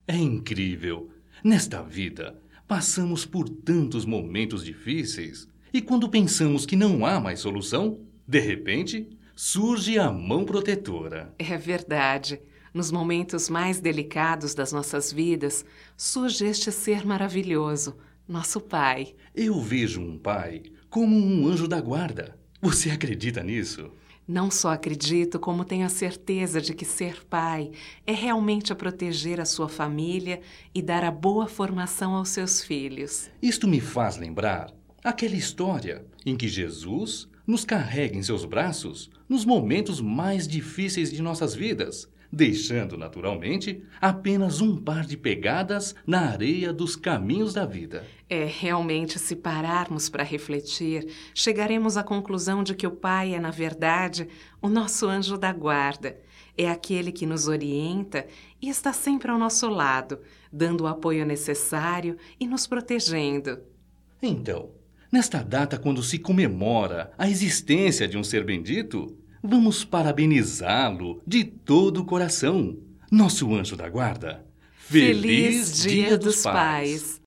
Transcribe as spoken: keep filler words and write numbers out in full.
É incrível. Nesta vida, passamos por tantos momentos difíceis e quando pensamos que não há mais solução, de repente, surge a mão protetora. É verdade. Nos momentos mais delicados das nossas vidas, surge este ser maravilhoso, nosso Pai. Eu vejo um pai como um anjo da guarda. Você acredita nisso? Não só acredito, como tenho a certeza de que ser pai é realmente a proteger a sua família e dar a boa formação aos seus filhos. Isto me faz lembrar aquela história em que Jesus nos carrega em seus braços nos momentos mais difíceis de nossas vidas, deixando, naturalmente, apenas um par de pegadas na areia dos caminhos da vida. É, realmente, se pararmos para refletir, chegaremos à conclusão de que o Pai é, na verdade, o nosso anjo da guarda. É aquele que nos orienta e está sempre ao nosso lado, dando o apoio necessário e nos protegendo. Então, nesta data, quando se comemora a existência de um ser bendito, vamos parabenizá-lo de todo o coração, nosso anjo da guarda. Feliz Dia dos Pais!